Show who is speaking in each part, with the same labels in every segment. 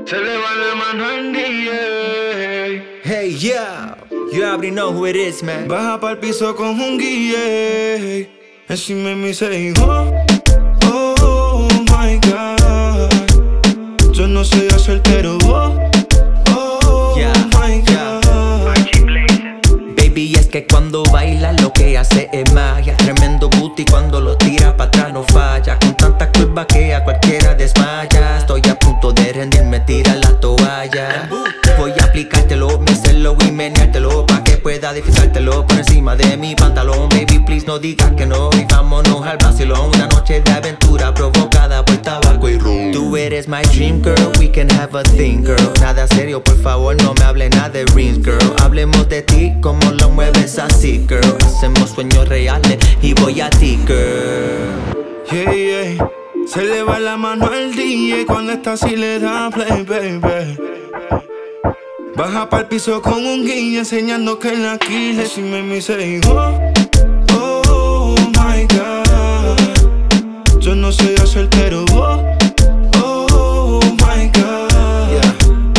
Speaker 1: Se le va la mano al DJ.
Speaker 2: Hey, yeah, you already know who it is, man.
Speaker 1: Baja pa'l piso con un guille. And she made me say, oh, oh my God. Yo no soy soltero, oh, oh
Speaker 2: Yeah,
Speaker 1: my God.
Speaker 2: Baby, es que cuando baila lo que hace es magia. Tremendo booty cuando lo tira pa' atrás no falla. Con tanta curva que a cualquiera desmaya. Estoy a punto de rendirme, tira la toalla. Voy a aplicártelo, mecerlo y meneártelo pa' que pueda disfrutártelo por encima de mi pantalón. Baby, please no digas que no y vámonos al vacilón. Una noche de aventura provocada por tabaco y ron. Tú eres my dream girl, we can have a thing girl. Nada serio, por favor, no me hable nada de rings girl. Hablemos de ti, como lo mueves así girl. Hacemos sueños reales y voy a ti girl.
Speaker 1: Yeah, yeah. Se le va la mano al DJ cuando está así le da play, baby. Baja pa'l piso con un guiño enseñando que la quile. She made me say, oh, oh my God. Yo no soy soltero, oh, oh my God. Yeah.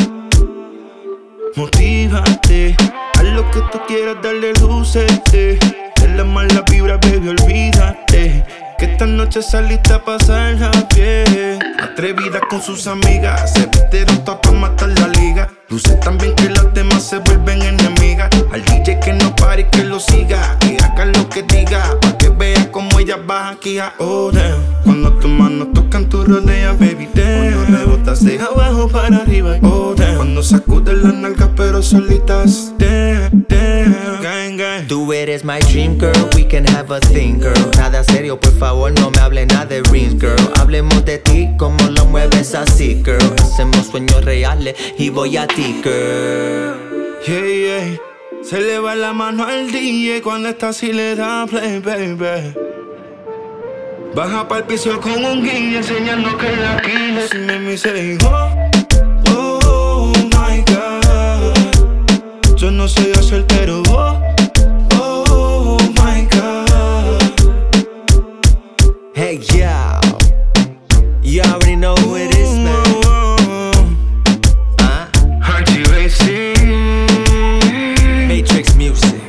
Speaker 1: Motívate, haz lo que tú quieras, darle luces. De la mala vibra, baby, olvídate. Que esta noche saliste a pasarla bien. Atrevida con sus amigas, se vistieron todas para matar la liga. Luce tan bien que las demás se vuelven enemigas. Al DJ que no pare y que lo siga, que haga lo que diga, pa' que vea como ella baja aquí a oh damn. Cuando tus manos tocan tu rodea, baby damn. Cuando rebotas de abajo para arriba, oh damn. Cuando sacudes las nalgas pero solitas, damn, damn. Gang, gang.
Speaker 2: Tú eres my dream girl, we can have a thing girl. Nada serio, por favor, no me hable nada de rings girl. Hablemos de ti, como lo mueves así girl. Hacemos sueños reales y voy a ti girl.
Speaker 1: Yeah, yeah. Se le va la mano al DJ cuando está así le da play, baby. Baja pa'l piso con un guille enseñando que la quile. She made me say, oh, oh my God. Yo no soy soltero, oh, oh my God.
Speaker 2: Hey, yeah, you already know who it is, man. Matrix Music.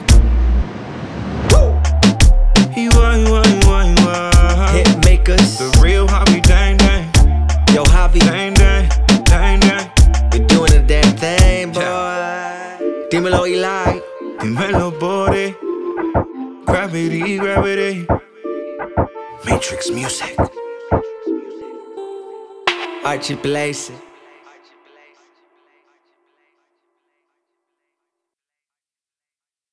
Speaker 2: Hit makers.
Speaker 1: The real Javi, dang, dang.
Speaker 2: Yo, Javi,
Speaker 1: Dang, dang, dang, dang.
Speaker 2: you're doing a damn thing, boy. Dímelo, Eli.
Speaker 1: Dímelo, body. Gravity, gravity.
Speaker 2: Matrix Music. Archie Blaze.